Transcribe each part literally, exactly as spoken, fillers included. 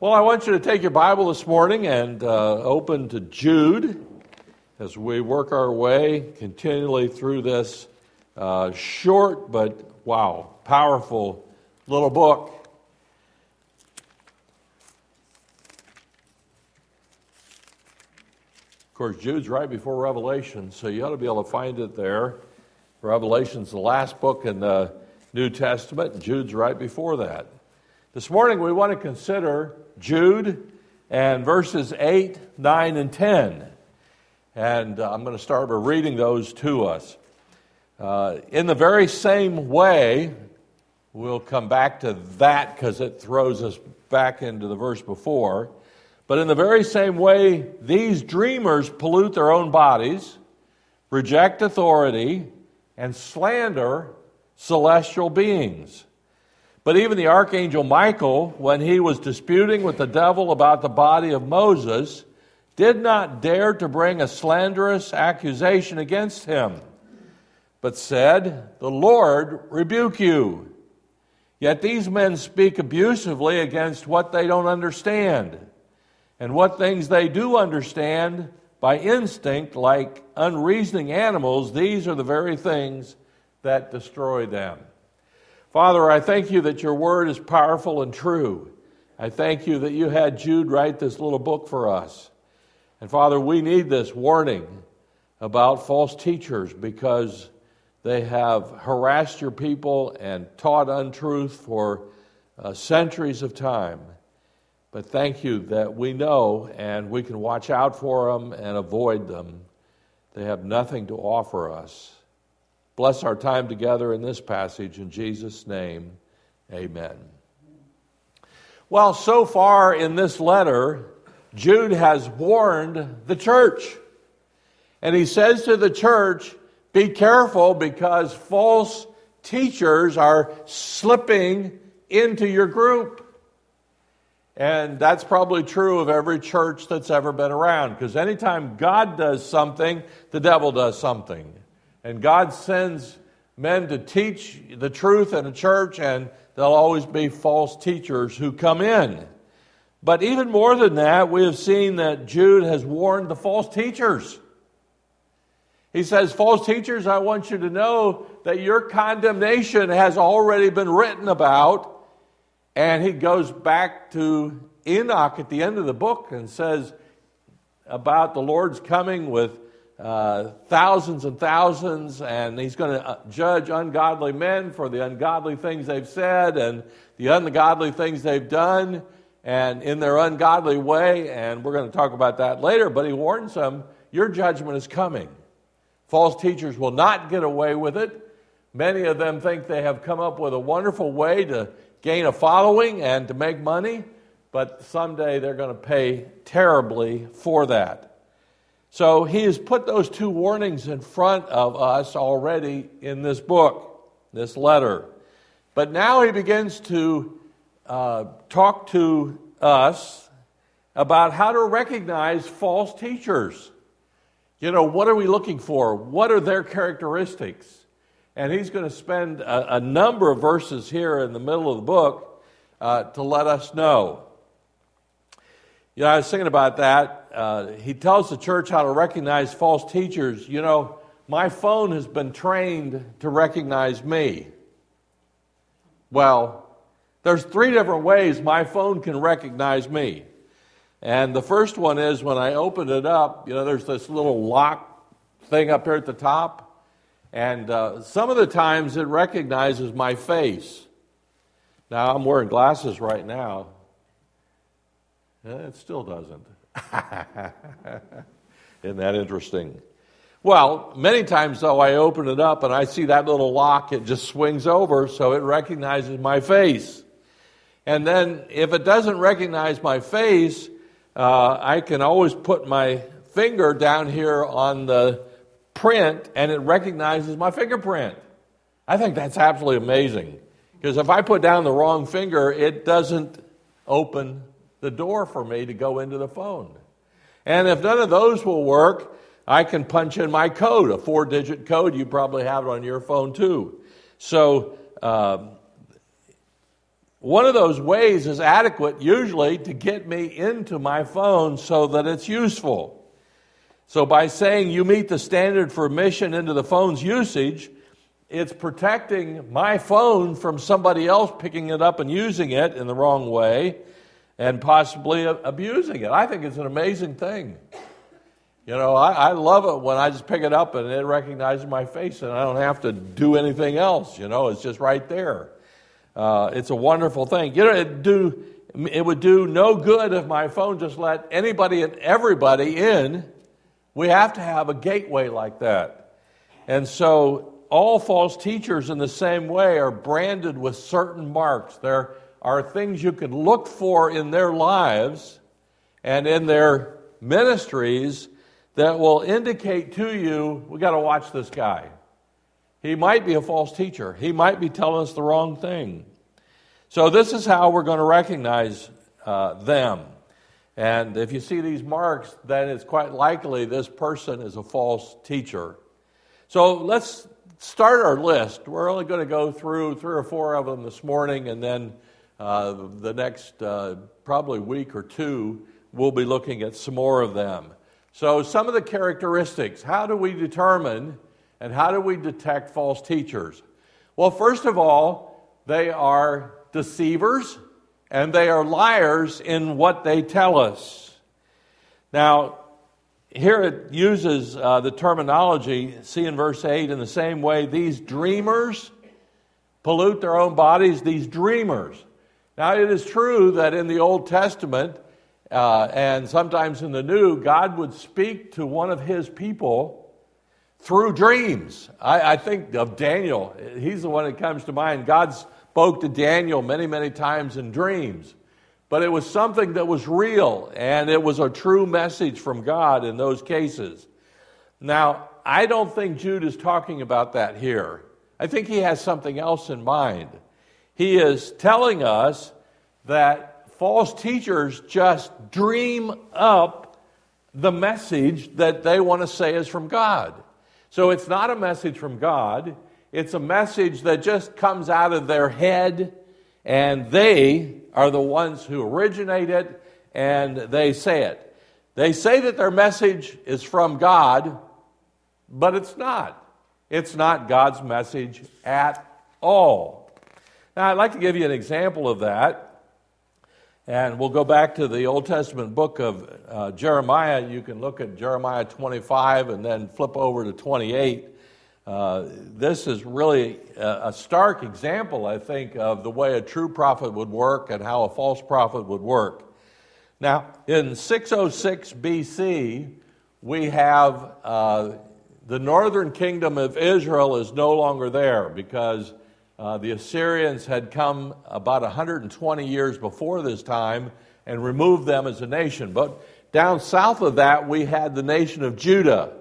Well, I want you to take your Bible this morning and uh, open to Jude as we work our way continually through this uh, short but, wow, powerful little book. Of course, Jude's right before Revelation, so you ought to be able to find it there. Revelation's the last book in the New Testament, and Jude's right before that. This morning we want to consider Jude and verses eight, nine, and ten. And uh, I'm going to start by reading those to us. Uh, in the very same way, we'll come back to that because it throws us back into the verse before. But in the very same way, these dreamers pollute their own bodies, reject authority, and slander celestial beings. But even the archangel Michael, when he was disputing with the devil about the body of Moses, did not dare to bring a slanderous accusation against him, but said, "The Lord rebuke you." Yet these men speak abusively against what they don't understand, and what things they do understand by instinct, like unreasoning animals, these are the very things that destroy them. Father, I thank you that your word is powerful and true. I thank you that you had Jude write this little book for us. And Father, we need this warning about false teachers because they have harassed your people and taught untruth for uh, centuries of time. But thank you that we know and we can watch out for them and avoid them. They have nothing to offer us. Bless our time together in this passage. In Jesus' name, amen. Well, so far in this letter, Jude has warned the church. And he says to the church, be careful because false teachers are slipping into your group. And that's probably true of every church that's ever been around, because anytime God does something, the devil does something. And God sends men to teach the truth in a church, and there'll always be false teachers who come in. But even more than that, we have seen that Jude has warned the false teachers. He says, false teachers, I want you to know that your condemnation has already been written about. And he goes back to Enoch at the end of the book and says about the Lord's coming with uh, thousands and thousands, and he's going to judge ungodly men for the ungodly things they've said and the ungodly things they've done and in their ungodly way, and we're going to talk about that later, but he warns them, your judgment is coming. False teachers will not get away with it. Many of them think they have come up with a wonderful way to gain a following and to make money, but someday they're going to pay terribly for that. So he has put those two warnings in front of us already in this book, this letter. But now he begins to uh, talk to us about how to recognize false teachers. You know, what are we looking for? What are their characteristics? And he's going to spend a, a number of verses here in the middle of the book uh, to let us know. You know, I was thinking about that. Uh, he tells the church how to recognize false teachers. You know, my phone has been trained to recognize me. Well, there's three different ways my phone can recognize me. And the first one is when I open it up, you know, there's this little lock thing up here at the top. And uh, some of the times it recognizes my face. Now, I'm wearing glasses right now. It still doesn't. Isn't that interesting? Well, many times, though, I open it up and I see that little lock. It just swings over, so it recognizes my face. And then if it doesn't recognize my face, uh, I can always put my finger down here on the print, and it recognizes my fingerprint. I think that's absolutely amazing. Because if I put down the wrong finger, it doesn't open the door for me to go into the phone. And if none of those will work, I can punch in my code, a four-digit code. You probably have it on your phone too. So um, one of those ways is adequate usually to get me into my phone so that it's useful. So by saying you meet the standard for admission into the phone's usage, it's protecting my phone from somebody else picking it up and using it in the wrong way and possibly abusing it. I think it's an amazing thing. You know, I, I love it when I just pick it up and it recognizes my face and I don't have to do anything else. You know, it's just right there. Uh, it's a wonderful thing. You know, it do it would do no good if my phone just let anybody and everybody in. We have to have a gateway like that. And so all false teachers in the same way are branded with certain marks. There are things you can look for in their lives and in their ministries that will indicate to you, we got to watch this guy. He might be a false teacher. He might be telling us the wrong thing. So this is how we're going to recognize uh, them. And if you see these marks, then it's quite likely this person is a false teacher. So let's start our list. We're only going to go through three or four of them this morning, and then uh, the next uh, probably week or two, we'll be looking at some more of them. So some of the characteristics, how do we determine and how do we detect false teachers? Well, first of all, they are deceivers and they are liars in what they tell us. Now, here it uses uh, the terminology, see in verse eight, in the same way, these dreamers pollute their own bodies, these dreamers. Now, it is true that in the Old Testament, uh, and sometimes in the New, God would speak to one of his people through dreams. I, I think of Daniel. He's the one that comes to mind. God spoke to Daniel many, many times in dreams. But it was something that was real, and it was a true message from God in those cases. Now, I don't think Jude is talking about that here. I think he has something else in mind. He is telling us that false teachers just dream up the message that they want to say is from God. So it's not a message from God. It's a message that just comes out of their head, and they are the ones who originate it, and they say it. They say that their message is from God, but it's not. It's not God's message at all. Now, I'd like to give you an example of that, and we'll go back to the Old Testament book of uh, Jeremiah. You can look at Jeremiah twenty-five and then flip over to twenty-eight. Uh, this is really a, a stark example, I think, of the way a true prophet would work and how a false prophet would work. Now, in six oh six B C, we have uh, the northern kingdom of Israel is no longer there because uh, the Assyrians had come about one hundred twenty years before this time and removed them as a nation. But down south of that, we had the nation of Judah.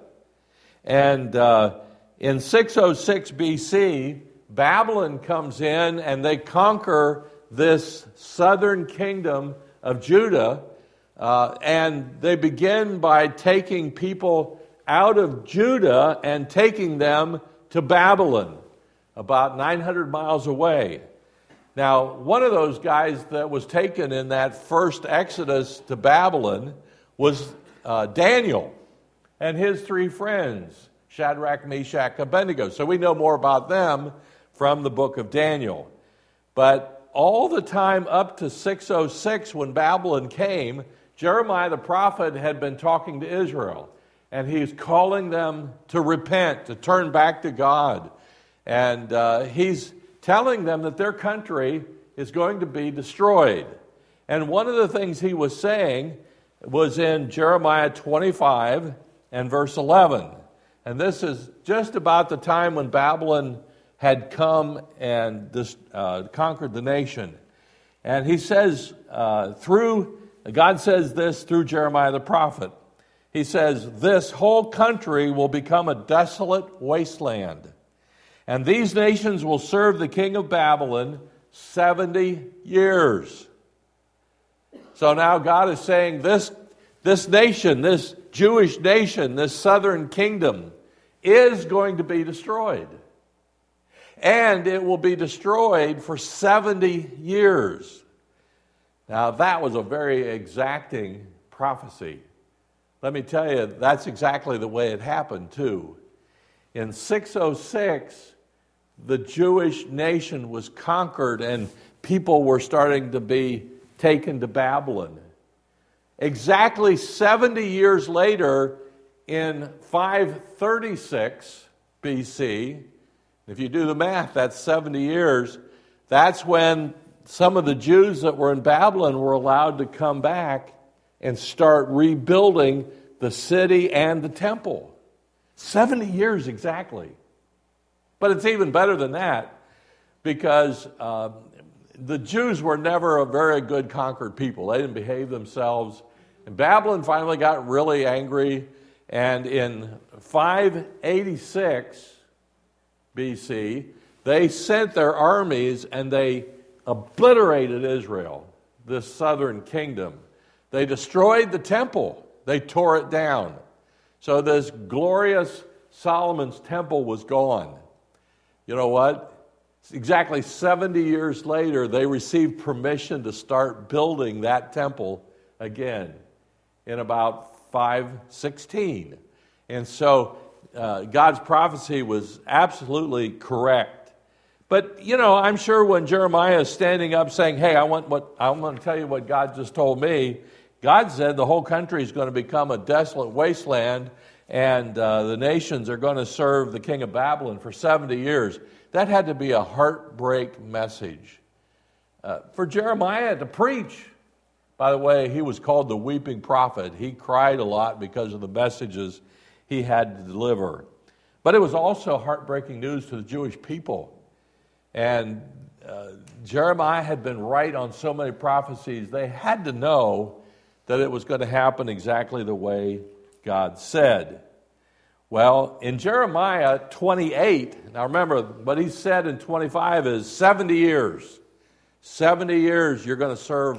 And uh, in six oh six B C, Babylon comes in and they conquer this southern kingdom of Judah, uh, and they begin by taking people out of Judah and taking them to Babylon, about nine hundred miles away. Now, one of those guys that was taken in that first exodus to Babylon was uh, Daniel and his three friends, Shadrach, Meshach, Abednego. So we know more about them from the book of Daniel. But all the time up to six oh six, when Babylon came, Jeremiah the prophet had been talking to Israel. And he's calling them to repent, to turn back to God. And uh, he's telling them that their country is going to be destroyed. And one of the things he was saying was in Jeremiah twenty-five and verse eleven. And this is just about the time when Babylon had come and this, uh, conquered the nation. And he says, uh, through, God says this through Jeremiah the prophet. He says, this whole country will become a desolate wasteland. And these nations will serve the king of Babylon seventy years. So now God is saying this, this nation, this Jewish nation, this southern kingdom, is going to be destroyed. and it will be destroyed for seventy years. Now, that was a very exacting prophecy. Let me tell you, that's exactly the way it happened, too. In six oh six, the Jewish nation was conquered and people were starting to be taken to Babylon. Exactly seventy years later, in five thirty-six B C, if you do the math, that's seventy years, that's when some of the Jews that were in Babylon were allowed to come back and start rebuilding the city and the temple. seventy years exactly. But it's even better than that, because uh, the Jews were never a very good conquered people. They didn't behave themselves. And Babylon finally got really angry, and in five eighty-six B C, they sent their armies and they obliterated Israel, this southern kingdom. They destroyed the temple. They tore it down. So this glorious Solomon's temple was gone. You know what? Exactly seventy years later, they received permission to start building that temple again in about five sixteen. And so uh, God's prophecy was absolutely correct. But, you know, I'm sure when Jeremiah is standing up saying, hey, I want what I want to tell you what God just told me, God said the whole country is going to become a desolate wasteland, and uh, the nations are going to serve the king of Babylon for seventy years. That had to be a heartbreak message uh, for Jeremiah to preach. By the way, he was called the weeping prophet. He cried a lot because of the messages he had to deliver. But it was also heartbreaking news to the Jewish people. And uh, Jeremiah had been right on so many prophecies, they had to know that it was going to happen exactly the way God said. Well, in Jeremiah twenty-eight, now remember, what he said in twenty-five is seventy years. seventy years you're going to serve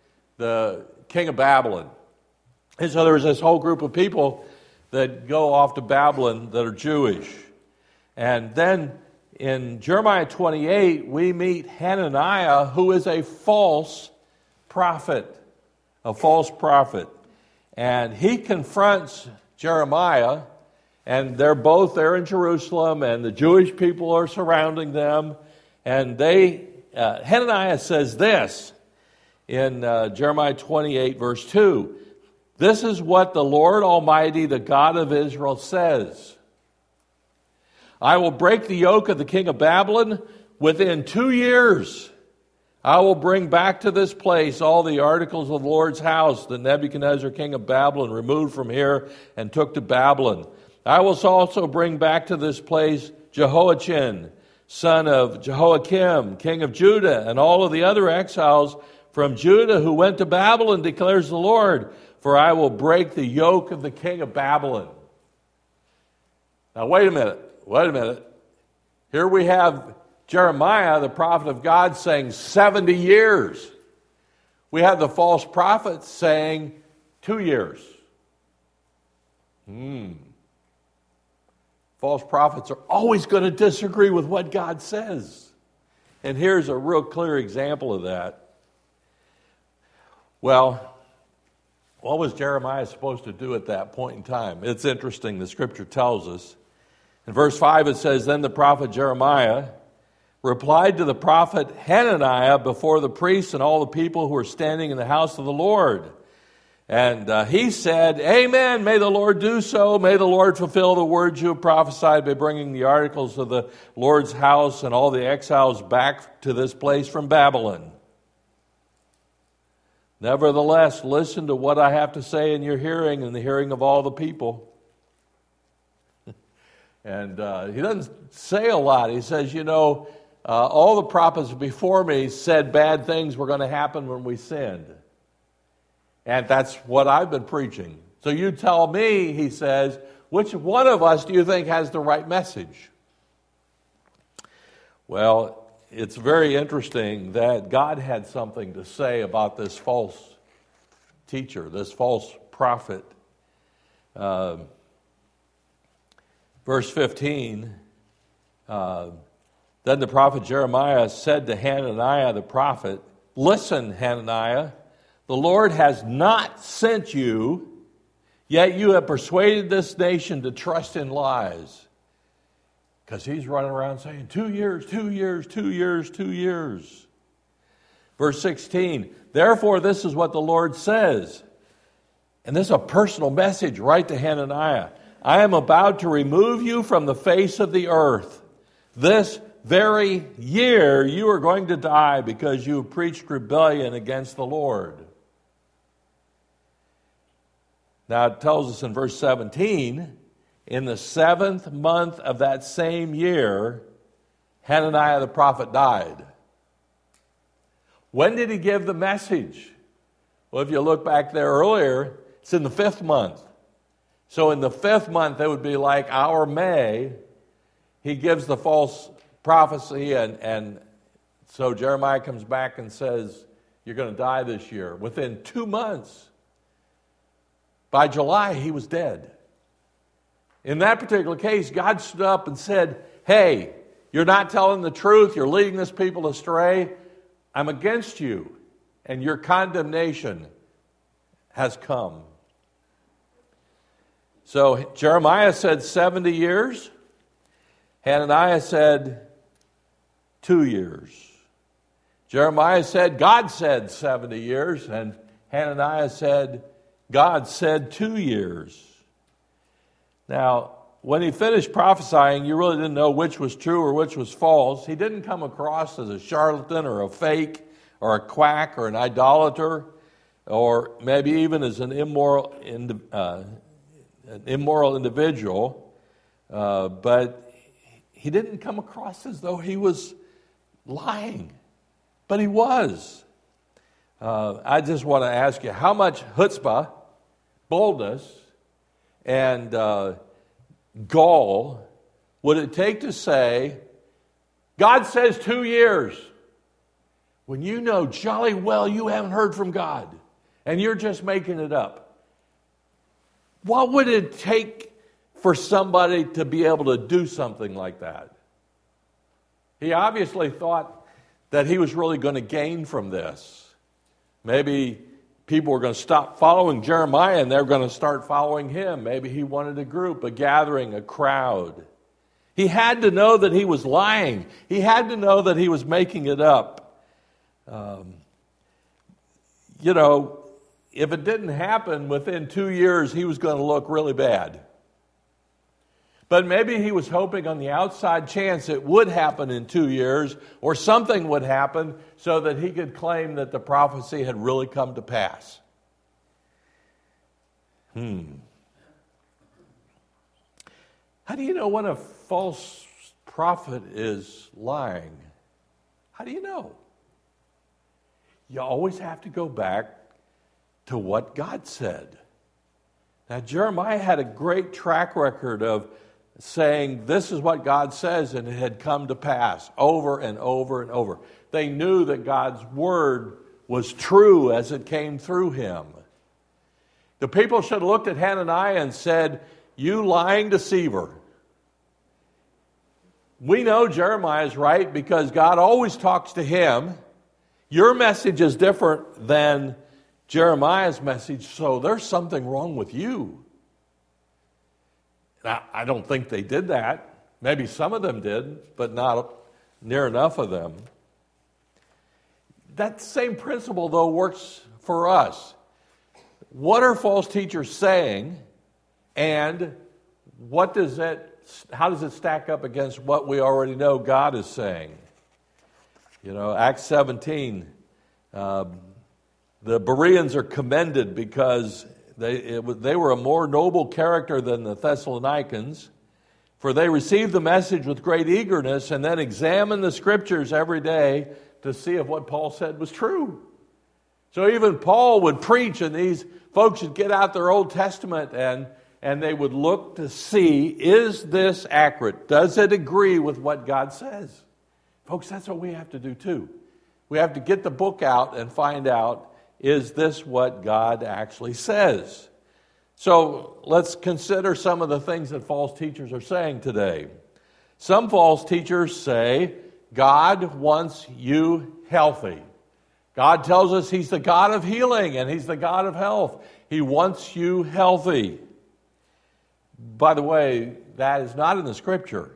the king of Babylon. And so there's this whole group of people that go off to Babylon that are Jewish. And then in Jeremiah twenty-eight, we meet Hananiah, who is a false prophet. A false prophet. And he confronts Jeremiah, and they're both there in Jerusalem, and the Jewish people are surrounding them. And they, uh, Hananiah says this in uh, Jeremiah twenty-eight, verse two. This is what the Lord Almighty, the God of Israel, says. I will break the yoke of the king of Babylon within two years. I will bring back to this place all the articles of the Lord's house that Nebuchadnezzar, king of Babylon, removed from here and took to Babylon. I will also bring back to this place Jehoiachin, son of Jehoiakim, king of Judah, and all of the other exiles from Judah who went to Babylon, declares the Lord, for I will break the yoke of the king of Babylon. Now, wait a minute. Wait a minute. Here we have Jeremiah, the prophet of God, saying seventy years. We have the false prophets saying two years. Hmm. False prophets are always going to disagree with what God says. And here's a real clear example of that. Well, what was Jeremiah supposed to do at that point in time? It's interesting. The scripture tells us. In verse five it says, Then the prophet Jeremiah replied to the prophet Hananiah before the priests and all the people who were standing in the house of the Lord. And uh, he said, Amen, may the Lord do so. May the Lord fulfill the words you have prophesied by bringing the articles of the Lord's house and all the exiles back to this place from Babylon. Nevertheless, listen to what I have to say in your hearing and the hearing of all the people. And uh, he doesn't say a lot. He says, you know, uh, all the prophets before me said bad things were going to happen when we sinned. And that's what I've been preaching. So you tell me, he says, which one of us do you think has the right message? Well, it's very interesting that God had something to say about this false teacher, this false prophet. Uh, Verse fifteen, uh, Then the prophet Jeremiah said to Hananiah the prophet, "Listen, Hananiah, the Lord has not sent you, yet you have persuaded this nation to trust in lies." Because he's running around saying, two years, two years, two years, two years. Verse sixteen, "Therefore this is what the Lord says," and this is a personal message right to Hananiah. "I am about to remove you from the face of the earth. This very year you are going to die because you have preached rebellion against the Lord." Now it tells us in verse seventeen, in the seventh month of that same year, Hananiah the prophet died. When did he give the message? Well, if you look back there earlier, it's in the fifth month. So in the fifth month, it would be like our May, he gives the false prophecy, and, and so Jeremiah comes back and says, "You're going to die this year." Within two months, by July, he was dead. In that particular case, God stood up and said, "Hey, you're not telling the truth. You're leading this people astray. I'm against you, and your condemnation has come." So Jeremiah said seventy years. Hananiah said two years. Jeremiah said God said seventy years, and Hananiah said God said two years. Now, when he finished prophesying, you really didn't know which was true or which was false. He didn't come across as a charlatan or a fake or a quack or an idolater, or maybe even as an immoral, uh, an immoral individual. Uh, but he didn't come across as though he was lying. But he was. Uh, I just want to ask you, how much chutzpah, boldness, and uh, gall would it take to say, God says two years, when you know jolly well you haven't heard from God and you're just making it up? What would it take for somebody to be able to do something like that? He obviously thought that he was really going to gain from this. Maybe people were going to stop following Jeremiah and they're going to start following him. Maybe he wanted a group, a gathering, a crowd. He had to know that he was lying. He had to know that he was making it up. Um, you know, if it didn't happen within two years, he was going to look really bad. But maybe he was hoping on the outside chance it would happen in two years or something would happen so that he could claim that the prophecy had really come to pass. Hmm. How do you know when a false prophet is lying? How do you know? You always have to go back to what God said. Now, Jeremiah had a great track record of saying, this is what God says, and it had come to pass over and over and over. They knew that God's word was true as it came through him. The people should have looked at Hananiah and said, "You lying deceiver." We know Jeremiah is right because God always talks to him. Your message is different than Jeremiah's message, so there's something wrong with you. Now, I don't think they did that. Maybe some of them did, but not near enough of them. That same principle, though, works for us. What are false teachers saying, and what does it, how does it stack up against what we already know God is saying? You know, Acts seventeen, uh, the Bereans are commended because They, it, they were a more noble character than the Thessalonians, for they received the message with great eagerness and then examined the scriptures every day to see if what Paul said was true. So even Paul would preach, and these folks would get out their Old Testament and, and they would look to see, is this accurate? Does it agree with what God says? Folks, that's what we have to do too. We have to get the book out and find out, is this what God actually says? So let's consider some of the things that false teachers are saying today. Some false teachers say God wants you healthy. God tells us He's the God of healing and He's the God of health. He wants you healthy. By the way, that is not in the Scripture.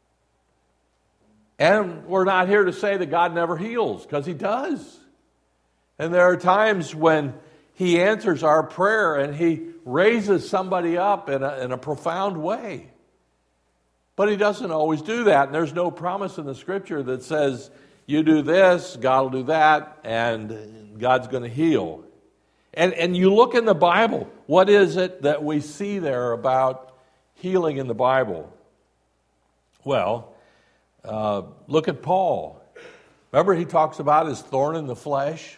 And we're not here to say that God never heals, because He does. And there are times when He answers our prayer and He raises somebody up in a, in a profound way. But He doesn't always do that. And there's no promise in the Scripture that says, you do this, God will do that, and God's going to heal. And, and you look in the Bible, what is it that we see there about healing in the Bible? Well, uh, look at Paul. Remember, he talks about his thorn in the flesh?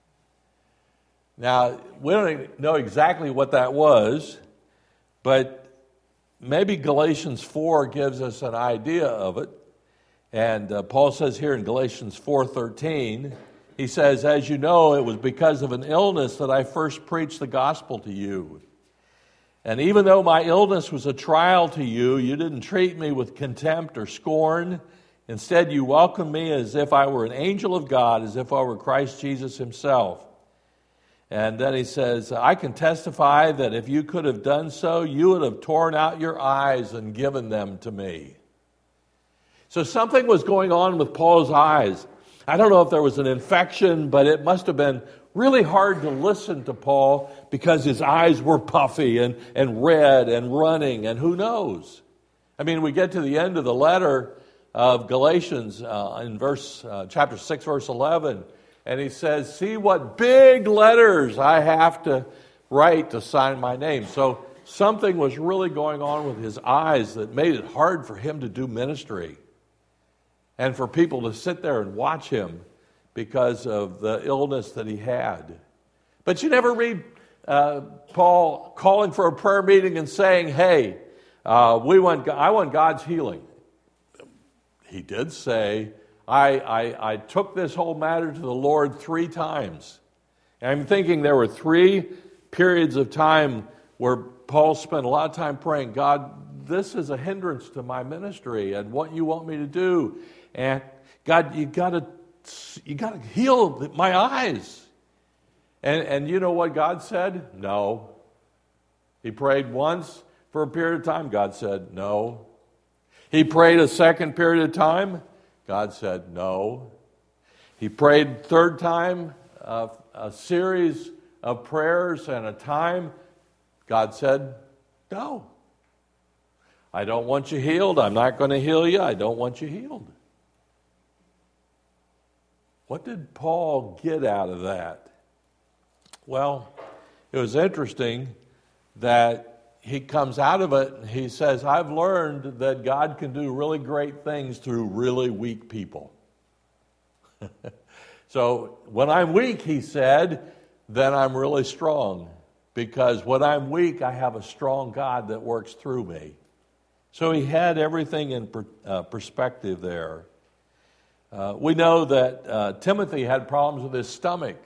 Now, we don't know exactly what that was, but maybe Galatians four gives us an idea of it. And uh, Paul says here in Galatians four thirteen, he says, as you know, it was because of an illness that I first preached the gospel to you. And even though my illness was a trial to you, you didn't treat me with contempt or scorn. Instead, you welcomed me as if I were an angel of God, as if I were Christ Jesus Himself. And then he says, I can testify that if you could have done so, you would have torn out your eyes and given them to me. So something was going on with Paul's eyes. I don't know if there was an infection, but it must have been really hard to listen to Paul because his eyes were puffy and, and red and running, and who knows? I mean, we get to the end of the letter of Galatians uh, in verse uh, chapter six, verse eleven, and he says, see what big letters I have to write to sign my name. So something was really going on with his eyes that made it hard for him to do ministry and for people to sit there and watch him because of the illness that he had. But you never read uh, Paul calling for a prayer meeting and saying, hey, uh, we want, I want God's healing. He did say, I, I, I took this whole matter to the Lord three times. And I'm thinking there were three periods of time where Paul spent a lot of time praying, God, this is a hindrance to my ministry and what you want me to do. And God, you got to you got to heal my eyes. And and you know what God said? No. He prayed once for a period of time. God said no. He prayed a second period of time. God said no. He prayed third time, uh, a series of prayers and a time. God said no. I don't want you healed. I'm not going to heal you. I don't want you healed. What did Paul get out of that? Well, it was interesting that he comes out of it and he says, I've learned that God can do really great things through really weak people. So when I'm weak, he said, then I'm really strong. Because when I'm weak, I have a strong God that works through me. So he had everything in per, uh, perspective there. Uh, we know that uh, Timothy had problems with his stomach.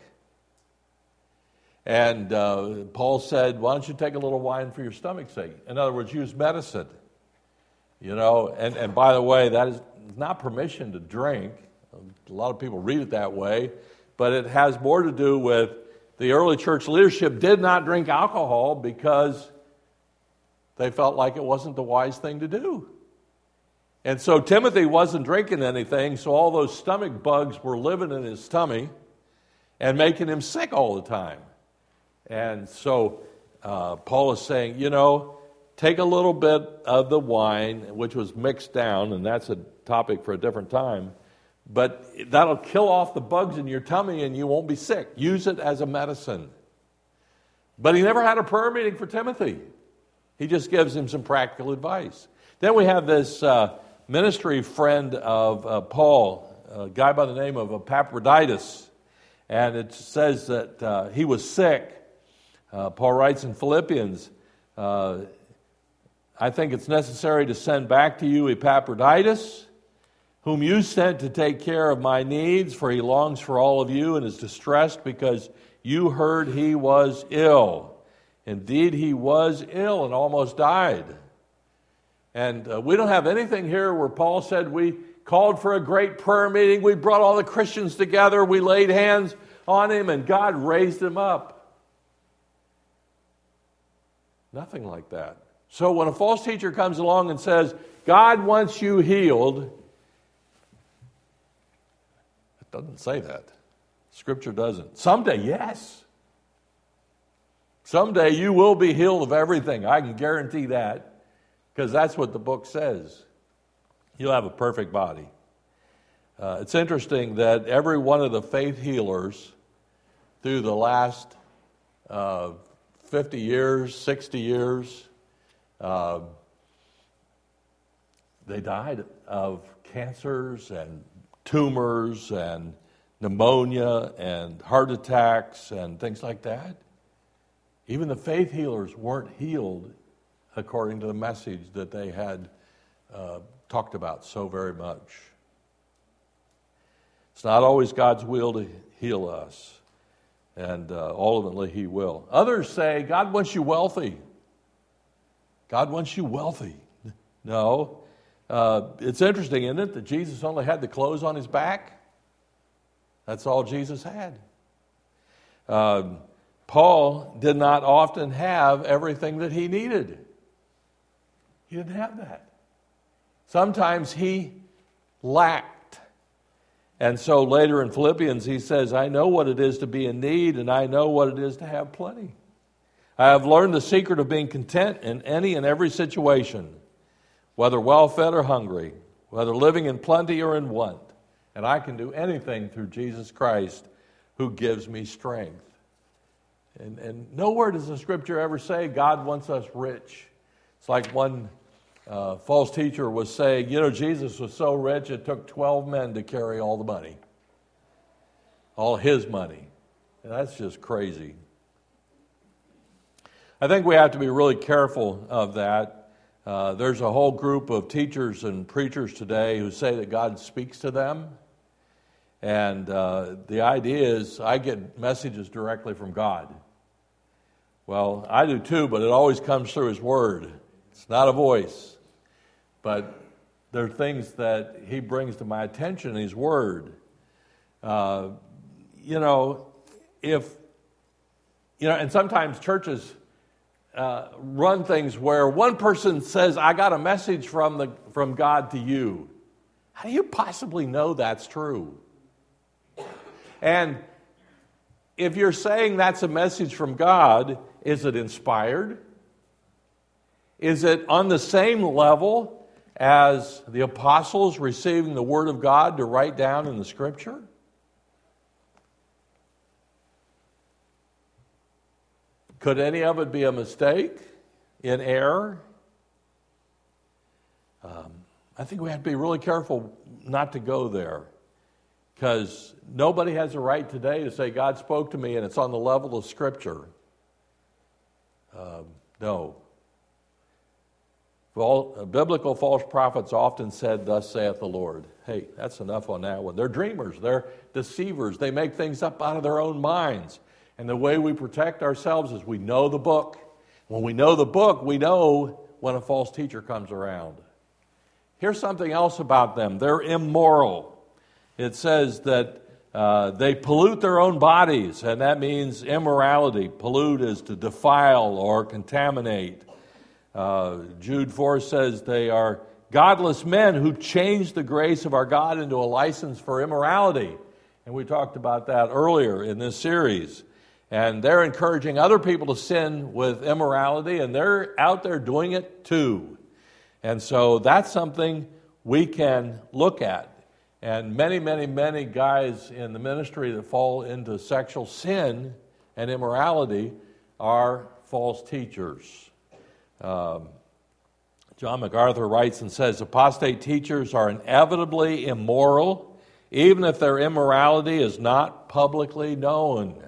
And uh, Paul said, why don't you take a little wine for your stomach's sake? In other words, use medicine. You know, and, and by the way, that is not permission to drink. A lot of people read it that way. But it has more to do with the early church leadership did not drink alcohol because they felt like it wasn't the wise thing to do. And so Timothy wasn't drinking anything, so all those stomach bugs were living in his tummy and making him sick all the time. And so uh, Paul is saying, you know, take a little bit of the wine, which was mixed down, and that's a topic for a different time, but that'll kill off the bugs in your tummy and you won't be sick. Use it as a medicine. But he never had a prayer meeting for Timothy. He just gives him some practical advice. Then we have this uh, ministry friend of uh, Paul, a guy by the name of Epaphroditus. And it says that uh, he was sick. Uh, Paul writes in Philippians, uh, I think it's necessary to send back to you Epaphroditus, whom you sent to take care of my needs, for he longs for all of you and is distressed because you heard he was ill. Indeed, he was ill and almost died. And uh, we don't have anything here where Paul said we called for a great prayer meeting. We brought all the Christians together. We laid hands on him, and God raised him up. Nothing like that. So when a false teacher comes along and says, God wants you healed, it doesn't say that. Scripture doesn't. Someday, yes. Someday you will be healed of everything. I can guarantee that, because that's what the book says. You'll have a perfect body. Uh, it's interesting that every one of the faith healers through the last uh, fifty years, sixty years, uh, they died of cancers and tumors and pneumonia and heart attacks and things like that. Even the faith healers weren't healed according to the message that they had uh, talked about so very much. It's not always God's will to heal us, and uh, ultimately He will. Others say, God wants you wealthy. God wants you wealthy. No. Uh, it's interesting, isn't it, that Jesus only had the clothes on his back? That's all Jesus had. Uh, Paul did not often have everything that he needed. He didn't have that. Sometimes he lacked. And so later in Philippians he says, I know what it is to be in need, and I know what it is to have plenty. I have learned the secret of being content in any and every situation, whether well-fed or hungry, whether living in plenty or in want. And I can do anything through Jesus Christ who gives me strength. And, and nowhere does the Scripture ever say God wants us rich. It's like one uh, false teacher was saying, you know, Jesus was so rich it took twelve men to carry all the money. All his money. And that's just crazy. I think we have to be really careful of that. Uh, there's a whole group of teachers and preachers today who say that God speaks to them. And uh, the idea is I get messages directly from God. Well, I do too, but it always comes through His Word. It's not a voice. But there are things that He brings to my attention in His Word. Uh, you know, if, you know, and sometimes churches uh, run things where one person says, I got a message from the from God to you. How do you possibly know that's true? And if you're saying that's a message from God, is it inspired? Is it on the same level as the apostles receiving the Word of God to write down in the Scripture? Could any of it be a mistake, in error? Um, I think we have to be really careful not to go there. Because nobody has a right today to say, God spoke to me and it's on the level of Scripture. Um, no. Well, biblical false prophets often said, thus saith the Lord. Hey, that's enough on that one. They're dreamers. They're deceivers. They make things up out of their own minds. And the way we protect ourselves is we know the book. When we know the book, we know when a false teacher comes around. Here's something else about them. They're immoral. It says that uh, they pollute their own bodies, and that means immorality. Pollute is to defile or contaminate. Uh, Jude four says they are godless men who change the grace of our God into a license for immorality. And we talked about that earlier in this series. And they're encouraging other people to sin with immorality, and they're out there doing it too. And so that's something we can look at. And many, many, many guys in the ministry that fall into sexual sin and immorality are false teachers. Um, John MacArthur writes and says, apostate teachers are inevitably immoral, even if their immorality is not publicly known.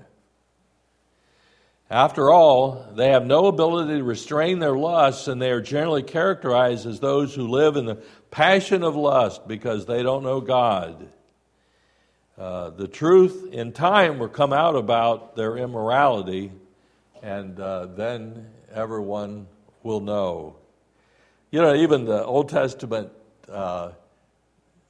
After all, they have no ability to restrain their lusts, and they are generally characterized as those who live in the passion of lust because they don't know God. Uh, the truth in time will come out about their immorality, and uh, then everyone will know. You know, even the Old Testament uh,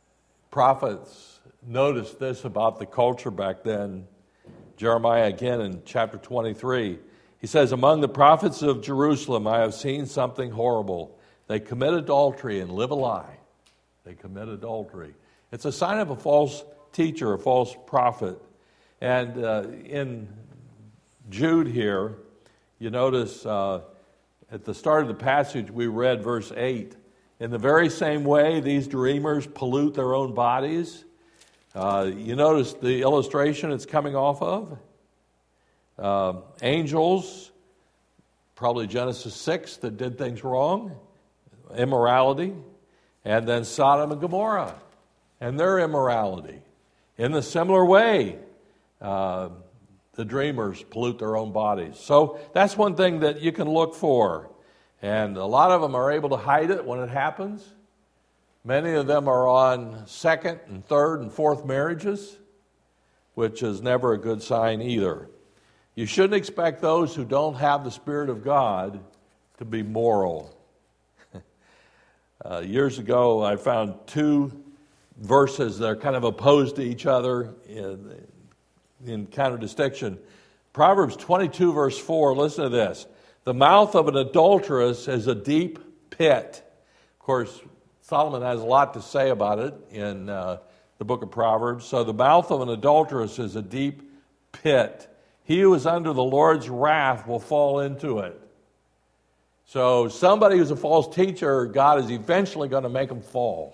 prophets noticed this about the culture back then. Jeremiah again in chapter twenty-three. He says, among the prophets of Jerusalem, I have seen something horrible. They commit adultery and live a lie. They commit adultery. It's a sign of a false teacher, a false prophet. And uh, in Jude here, you notice uh, at the start of the passage we read verse eight. In the very same way, these dreamers pollute their own bodies. Uh, you notice the illustration it's coming off of? Uh, angels, probably Genesis six, that did things wrong, immorality, and then Sodom and Gomorrah and their immorality. In the similar way, uh, the dreamers pollute their own bodies. So that's one thing that you can look for. And a lot of them are able to hide it when it happens. Many of them are on second and third and fourth marriages, which is never a good sign either. You shouldn't expect those who don't have the Spirit of God to be moral. uh, years ago, I found two verses that are kind of opposed to each other in, in contradistinction. Proverbs twenty-two, verse four, listen to this. The mouth of an adulteress is a deep pit. Of course, Solomon has a lot to say about it in uh, the book of Proverbs. So the mouth of an adulteress is a deep pit. He who is under the Lord's wrath will fall into it. So somebody who's a false teacher, God is eventually going to make them fall.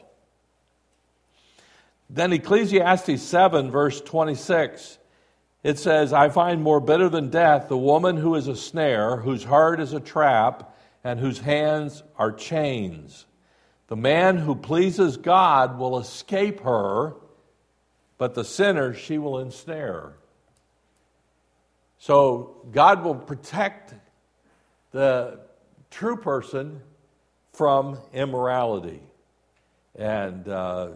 Then Ecclesiastes seven, verse twenty-six, it says, I find more bitter than death the woman who is a snare, whose heart is a trap, and whose hands are chains. The man who pleases God will escape her, but the sinner she will ensnare. So God will protect the true person from immorality. And uh,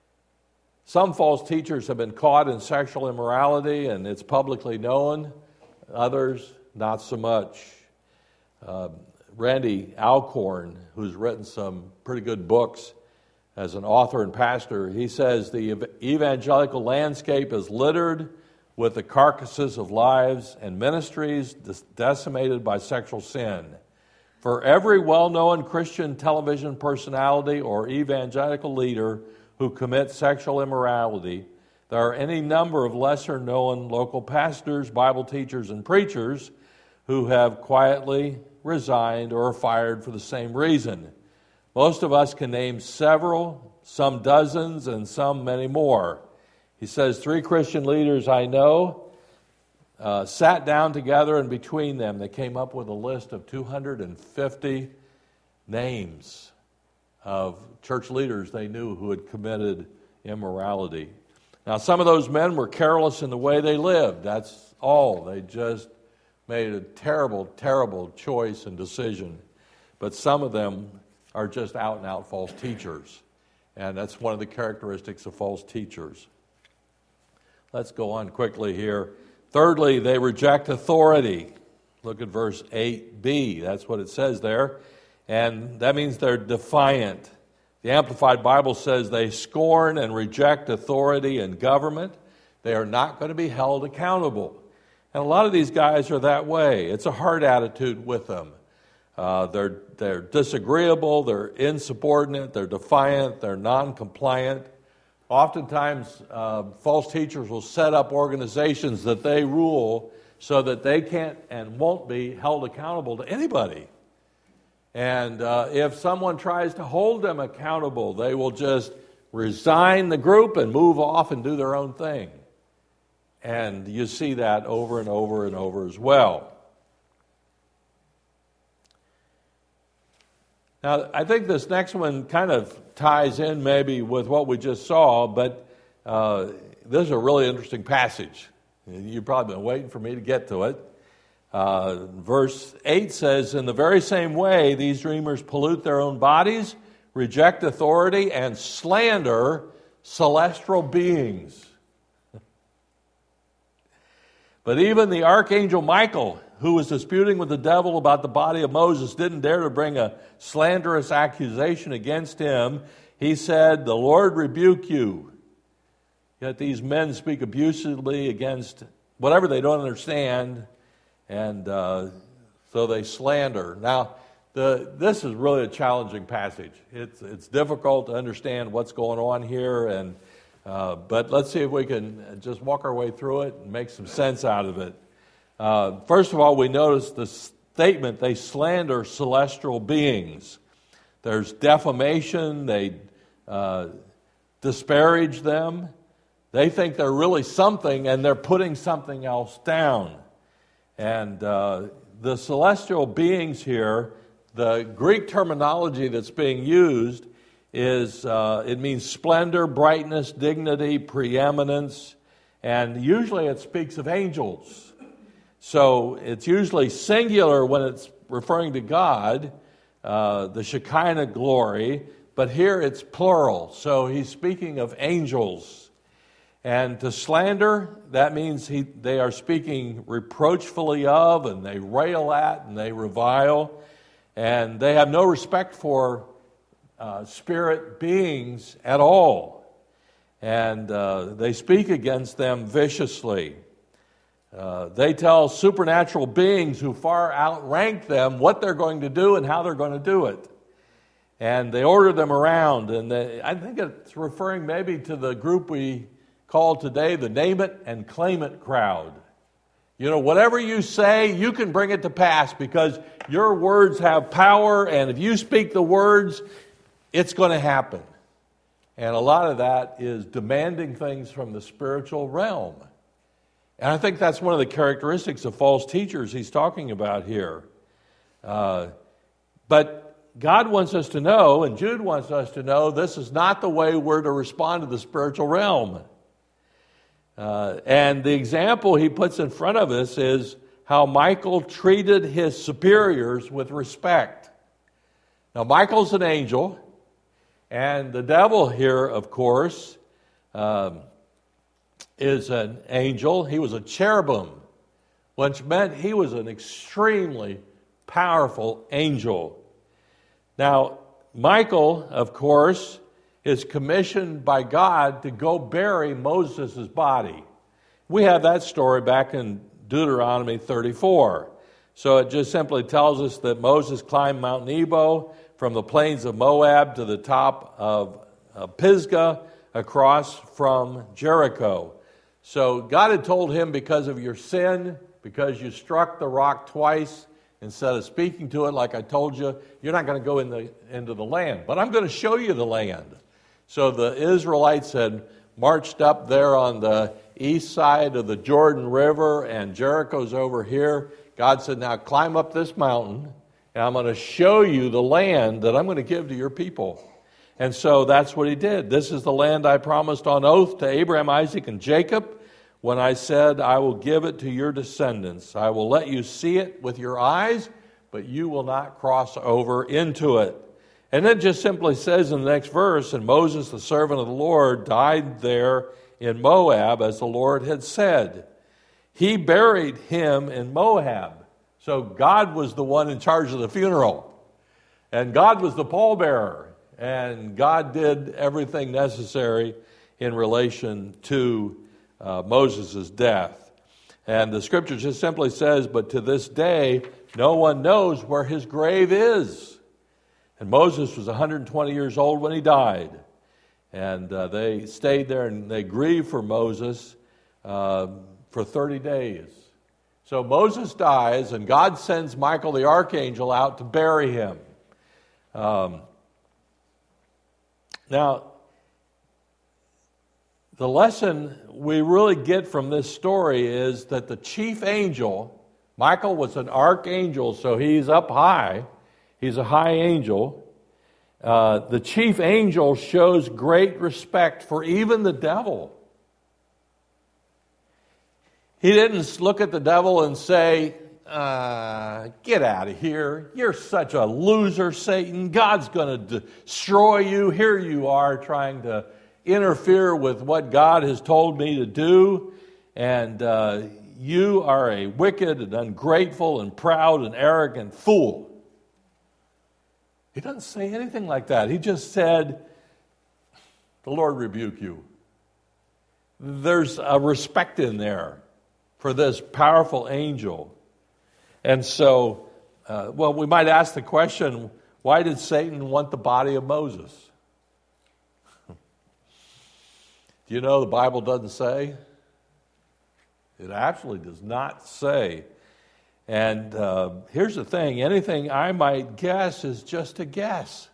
some false teachers have been caught in sexual immorality, and it's publicly known. Others, not so much. Uh, Randy Alcorn, who's written some pretty good books as an author and pastor, he says the evangelical landscape is littered with the carcasses of lives and ministries decimated by sexual sin. For every well-known Christian television personality or evangelical leader who commits sexual immorality, there are any number of lesser-known local pastors, Bible teachers, and preachers who have quietly resigned or are fired for the same reason. Most of us can name several, some dozens, and some many more. He says, three Christian leaders I know uh, sat down together, and between them they came up with a list of two hundred fifty names of church leaders they knew who had committed immorality. Now, some of those men were careless in the way they lived. That's all. They just made a terrible, terrible choice and decision. But some of them are just out-and-out false teachers. And that's one of the characteristics of false teachers. Let's go on quickly here. Thirdly, they reject authority. Look at verse eight b. That's what it says there. And that means they're defiant. The Amplified Bible says they scorn and reject authority and government. They are not going to be held accountable. And a lot of these guys are that way. It's a hard attitude with them. Uh, they're, they're disagreeable, they're insubordinate, they're defiant, they're non-compliant. Oftentimes, uh, false teachers will set up organizations that they rule so that they can't and won't be held accountable to anybody. And uh, if someone tries to hold them accountable, they will just resign the group and move off and do their own thing. And you see that over and over and over as well. Now, I think this next one kind of ties in maybe with what we just saw, but uh, this is a really interesting passage. You've probably been waiting for me to get to it. Uh, verse eight says, in the very same way, these dreamers pollute their own bodies, reject authority, and slander celestial beings. But even the archangel Michael, who was disputing with the devil about the body of Moses, didn't dare to bring a slanderous accusation against him. He said, the Lord rebuke you. Yet these men speak abusively against whatever they don't understand, and uh, so they slander. Now, the, this is really a challenging passage. It's, it's difficult to understand what's going on here, and uh, but let's see if we can just walk our way through it and make some sense out of it. Uh, first of all, we notice the statement, they slander celestial beings. There's defamation, they uh, disparage them. They think they're really something, and they're putting something else down. And uh, the celestial beings here, the Greek terminology that's being used is, uh, it means splendor, brightness, dignity, preeminence, and usually it speaks of angels. So it's usually singular when it's referring to God, uh, the Shekinah glory, but here it's plural, so he's speaking of angels. And to slander, that means he, they are speaking reproachfully of, and they rail at, and they revile, and they have no respect for uh, spirit beings at all. And uh, they speak against them viciously. Uh, they tell supernatural beings who far outrank them what they're going to do and how they're going to do it. And they order them around, and they, I think it's referring maybe to the group we call today the name it and claim it crowd. You know, whatever you say, you can bring it to pass because your words have power, and if you speak the words, it's going to happen. And a lot of that is demanding things from the spiritual realm. And I think that's one of the characteristics of false teachers he's talking about here. Uh, but God wants us to know, and Jude wants us to know, this is not the way we're to respond to the spiritual realm. Uh, and the example he puts in front of us is how Michael treated his superiors with respect. Now, Michael's an angel, and the devil here, of course, um, is an angel. He was a cherubim, which meant he was an extremely powerful angel. Now, Michael, of course, is commissioned by God to go bury Moses' body. We have that story back in Deuteronomy thirty-four. So it just simply tells us that Moses climbed Mount Nebo from the plains of Moab to the top of uh, Pisgah across from Jericho. So God had told him, because of your sin, because you struck the rock twice, instead of speaking to it like I told you, you're not going to go in the, into the land. But I'm going to show you the land. So the Israelites had marched up there on the east side of the Jordan River, and Jericho's over here. God said, now climb up this mountain, and I'm going to show you the land that I'm going to give to your people. And so that's what he did. This is the land I promised on oath to Abraham, Isaac, and Jacob when I said, I will give it to your descendants. I will let you see it with your eyes, but you will not cross over into it. And it just simply says in the next verse, and Moses, the servant of the Lord, died there in Moab as the Lord had said. He buried him in Moab. So God was the one in charge of the funeral. And God was the pallbearer. And God did everything necessary in relation to uh, Moses' death. And the scripture just simply says, but to this day, no one knows where his grave is. And Moses was one hundred twenty years old when he died. And uh, they stayed there and they grieved for Moses uh, for thirty days. So Moses dies, and God sends Michael the archangel out to bury him. Um, now, the lesson we really get from this story is that the chief angel, Michael was an archangel, so he's up high. He's a high angel. Uh, the chief angel shows great respect for even the devil. He didn't look at the devil and say, uh, get out of here. You're such a loser, Satan. God's going to destroy you. Here you are trying to interfere with what God has told me to do. And uh, you are a wicked and ungrateful and proud and arrogant fool. He doesn't say anything like that. He just said, the Lord rebuke you. there's a respect in there for this powerful angel. And so, uh, well, we might ask the question, why did Satan want the body of Moses? Do you know the Bible doesn't say? It absolutely does not say. And uh, here's the thing, anything I might guess is just a guess.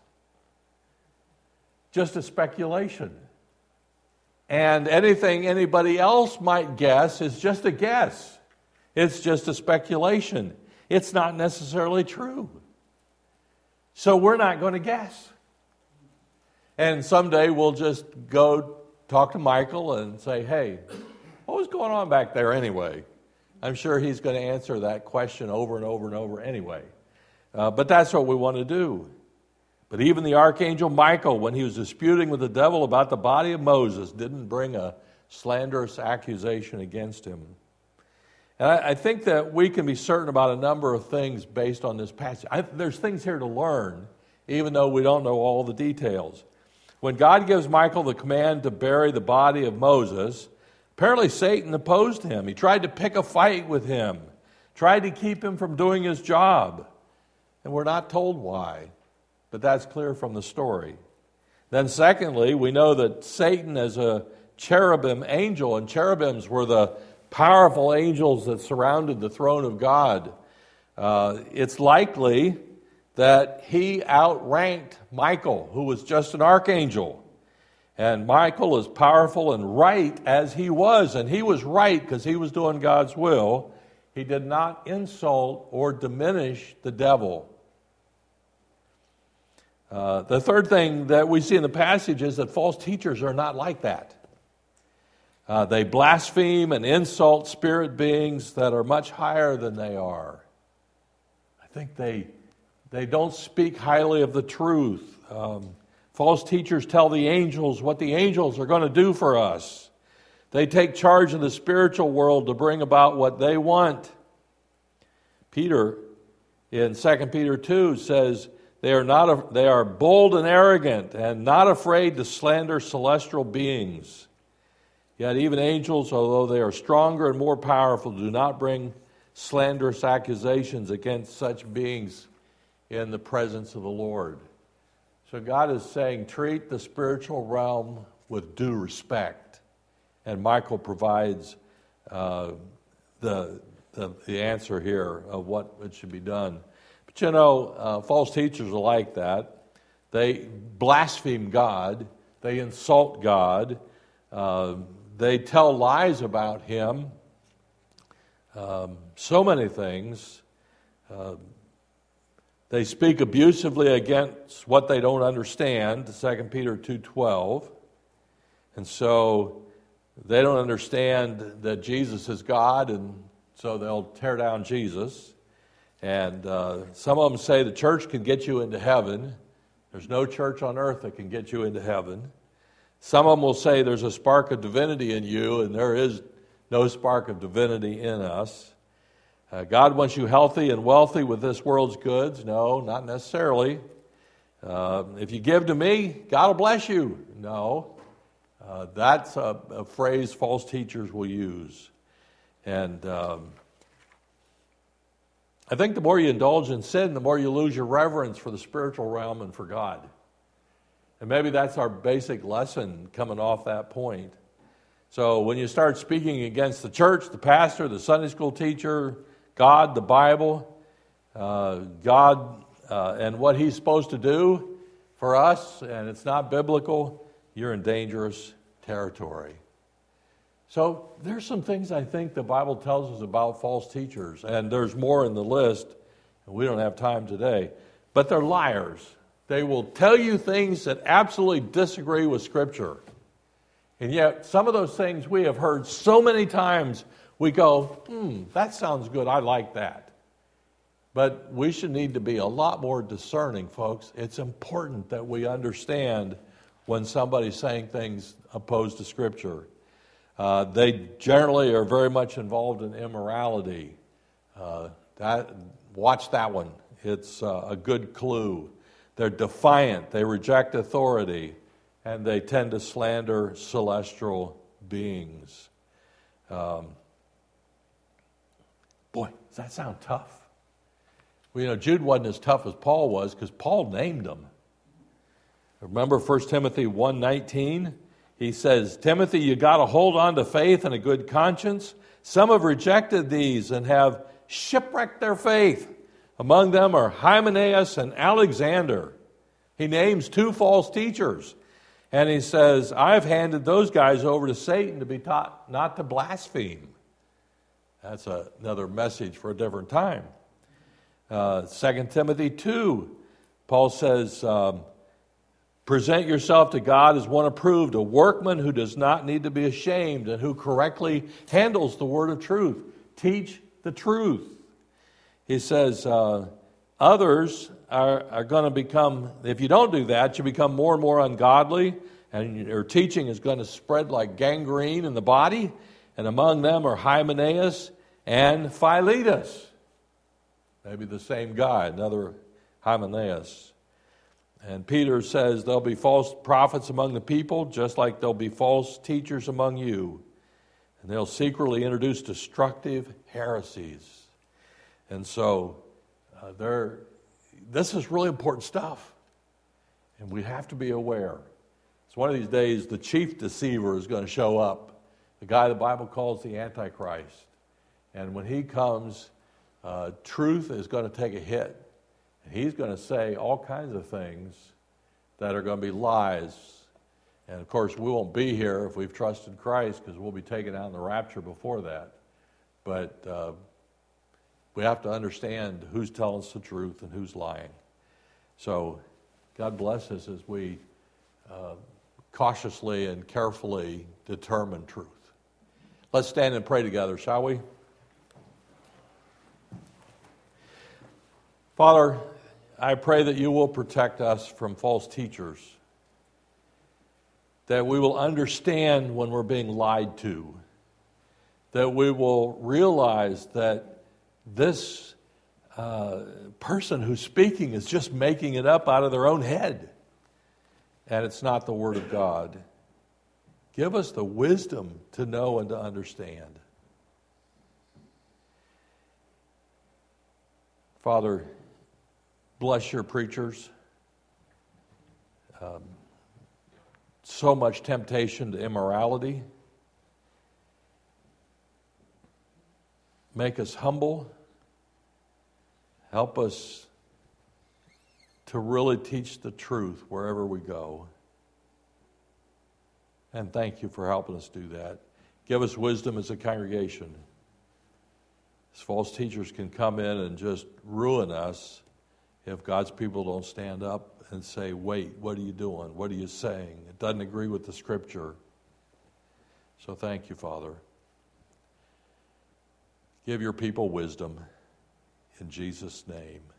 Just a speculation. And anything anybody else might guess is just a guess. It's just a speculation. It's not necessarily true. So we're not going to guess. And someday we'll just go talk to Michael and say, hey, what was going on back there anyway? I'm sure he's going to answer that question over and over and over anyway. Uh, but that's what we want to do. But even the archangel Michael, when he was disputing with the devil about the body of Moses, didn't bring a slanderous accusation against him. And I, I think that we can be certain about a number of things based on this passage. I, there's things here to learn, even though we don't know all the details. When God gives Michael the command to bury the body of Moses, apparently Satan opposed him. He tried to pick a fight with him, tried to keep him from doing his job. And we're not told why. But that's clear from the story. Then secondly, we know that Satan is a cherubim angel, and cherubims were the powerful angels that surrounded the throne of God. Uh, it's likely that he outranked Michael, who was just an archangel. And Michael is powerful and right as he was, and he was right because he was doing God's will. He did not insult or diminish the devil. Uh, the third thing that we see in the passage is that false teachers are not like that. Uh, they blaspheme and insult spirit beings that are much higher than they are. I think they they don't speak highly of the truth. Um, false teachers tell the angels what the angels are going to do for us. They take charge of the spiritual world to bring about what they want. Peter, in Second Peter two, says, They are not. They are bold and arrogant and not afraid to slander celestial beings. Yet even angels, although they are stronger and more powerful, do not bring slanderous accusations against such beings in the presence of the Lord. So God is saying, treat the spiritual realm with due respect. And Michael provides uh, the, the the answer here of what it should be done. But you know, uh, false teachers are like that. They blaspheme God. They insult God. Uh, they tell lies about Him. Um, so many things. Uh, they speak abusively against what they don't understand, Second Peter two twelve. And so they don't understand that Jesus is God, and so they'll tear down Jesus. And uh, some of them say the church can get you into heaven. There's no church on earth that can get you into heaven. Some of them will say there's a spark of divinity in you, and there is no spark of divinity in us. Uh, God wants you healthy and wealthy with this world's goods. No, not necessarily. Uh, if you give to me, God will bless you. No. Uh, that's a, a phrase false teachers will use. And um, I think the more you indulge in sin, the more you lose your reverence for the spiritual realm and for God. And maybe that's our basic lesson coming off that point. So when you start speaking against the church, the pastor, the Sunday school teacher, God, the Bible, uh, God uh, and what He's supposed to do for us, and it's not biblical, you're in dangerous territory. So there's some things I think the Bible tells us about false teachers, and there's more in the list, and we don't have time today. But they're liars. They will tell you things that absolutely disagree with Scripture. And yet, some of those things we have heard so many times, we go, hmm, that sounds good, I like that. But we should need to be a lot more discerning, folks. It's important that we understand when somebody's saying things opposed to Scripture. Uh, they generally are very much involved in immorality. Uh, that, watch that one. It's uh, a good clue. They're defiant. They reject authority. And they tend to slander celestial beings. Um, boy, does that sound tough? Well, you know, Jude wasn't as tough as Paul was because Paul named them. Remember First Timothy one nineteen? He says, Timothy, you got to hold on to faith and a good conscience. Some have rejected these and have shipwrecked their faith. Among them are Hymenaeus and Alexander. He names two false teachers. And he says, I've handed those guys over to Satan to be taught not to blaspheme. That's a, another message for a different time. Uh, Second Timothy two, Paul says, um, present yourself to God as one approved, a workman who does not need to be ashamed and who correctly handles the word of truth. Teach the truth. He says, uh, others are, are going to become, if you don't do that, you become more and more ungodly, and your teaching is going to spread like gangrene in the body. And among them are Hymenaeus and Philetus. Maybe the same guy, another Hymenaeus. And Peter says there'll be false prophets among the people, just like there'll be false teachers among you. And they'll secretly introduce destructive heresies. And so uh, they're, this is really important stuff. And we have to be aware. So one of these days, the chief deceiver is going to show up. The guy the Bible calls the Antichrist. And when he comes, uh, truth is going to take a hit. He's going to say all kinds of things that are going to be lies. And, of course, we won't be here if we've trusted Christ because we'll be taken out in the rapture before that. But uh, we have to understand who's telling us the truth and who's lying. So God bless us as we uh, cautiously and carefully determine truth. Let's stand and pray together, shall we? Father, I pray that you will protect us from false teachers, that we will understand when we're being lied to, that we will realize that this uh, person who's speaking is just making it up out of their own head, and it's not the Word of God. Give us the wisdom to know and to understand. Father, bless your preachers. Um, so much temptation to immorality. Make us humble. Help us to really teach the truth wherever we go. And thank you for helping us do that. Give us wisdom as a congregation. These false teachers can come in and just ruin us if God's people don't stand up and say, wait, what are you doing? What are you saying? It doesn't agree with the Scripture. So thank you, Father. Give your people wisdom. In Jesus' name.